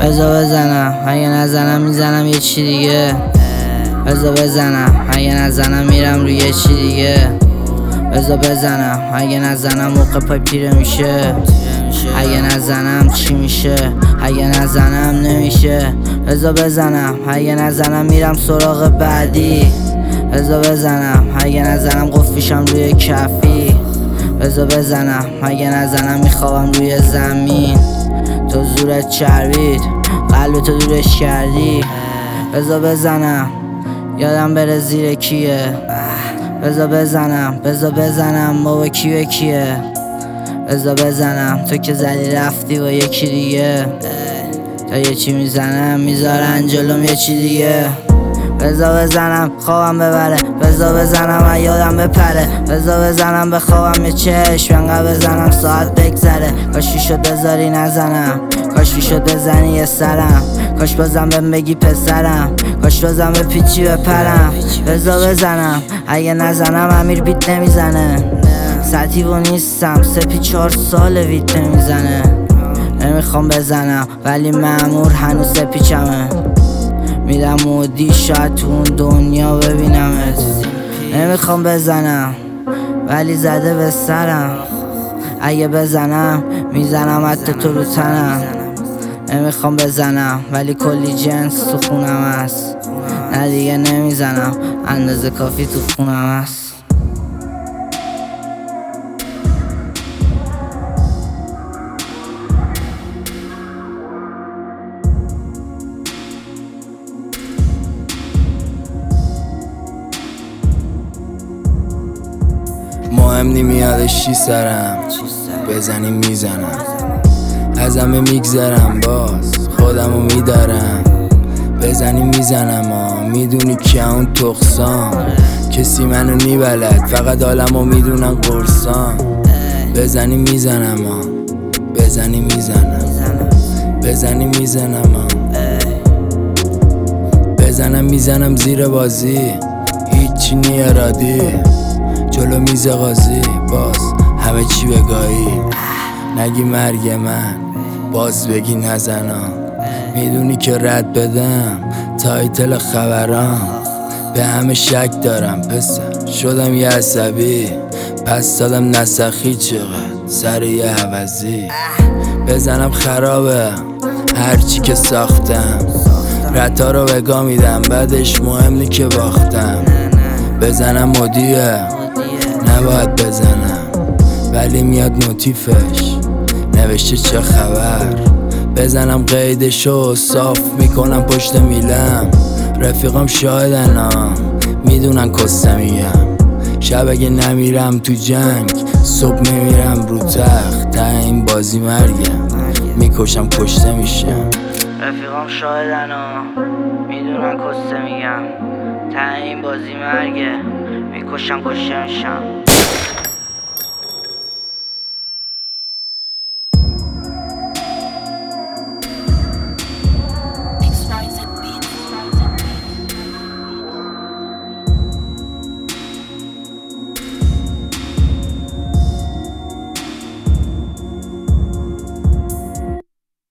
بذار بزنم، اگه نزنم میزنم یه چی دیگه. بذار بزنم، اگه نزنم میرم روی یه چی دیگه. بذار بزنم، اگه نزنم موقع پای پیره میشه. اگه نزنم چی میشه؟ اگه نزنم نمیشه. بذار بزنم، اگه نزنم میرم سراغ بعدی. بذار بزنم، اگه نزنم قفیشم روی کفی. بذار بزنم، اگه نزنم میخوابم روی زمین. تو زورت چربید، قلبتو دورش کردی. بذار بزنم، یادم بره زیر کیه. بذار بزنم بابا کی به کیه. بذار بزنم، تو که زدی رفتی با یکی دیگه. تا یه چی میزنم میذارن جلوم یه چی دیگه. بذار بزنم خوابم ببره، بذار بزنم یادم بپره. بذار بزنم بخوابم یه چشم، انقدر بزنم ساعت بگذره. کاش شد بذاری نزنم، کاش شد بزنی یه سرم. کاش بازم بهم بگی پسرم، کاش بازم به پیچی بپرم. بذار بزنم، اگه نزنم امیر بیت نمیزنه. سطیو نیستم، سپی 4 ساله ویت نمیزنه. نمیخوام بزنم ولی مأمور هنوز سپیچمه. میدم مودی شاید تو اون دنیا ببینمت. نمیخوام بزنم ولی زده به سرم. اگه بزنم میزنم حتی تو رو تنم. نمیخوام بزنم ولی کلی جنس تو خونم هست. نه دیگه نمیزنم، اندازه کافی تو خونم هست. مهم نمیادش چی سرم، بزنی میزنم. از همه میگذرم باز خودمو میدارم. بزنی میزنم میدونی که اون تخصان. کسی منو نیبلد فقط عالمو میدونن قرصان. بزنی میزنم بزنی میزنم. بزنی میزنم بزنم میزنم زیر بازی. هیچی نی ارادی جلو میز قاضی. باز همه چی بگاهی، نگی مرگ من باز بگی نزنم. میدونی که رد بدم تایتل خبرام. به همه شک دارم پسر، شدم یه عصبی. پس دادم نسخی چقدر سر یه عوضی. بزنم خرابه هرچی که ساختم. رتا رو بگاه میدم بعدش مهم نی که باختم. بزنم مدیه نباید بزنم ولی میاد نوتیفش نوشته چه خبر. بزنم قیدشو صاف میکنم پشت میلم. رفیقام شاهدن میدونن کسته میگم. شب اگه نمیرم تو جنگ صبح میمیرم رو تخت. ته این بازی مرگم میکشم کشته میشم. رفیقام شاهدن میدونن کسته میگم. ته این بازی مرگه میکشم کشته میشم.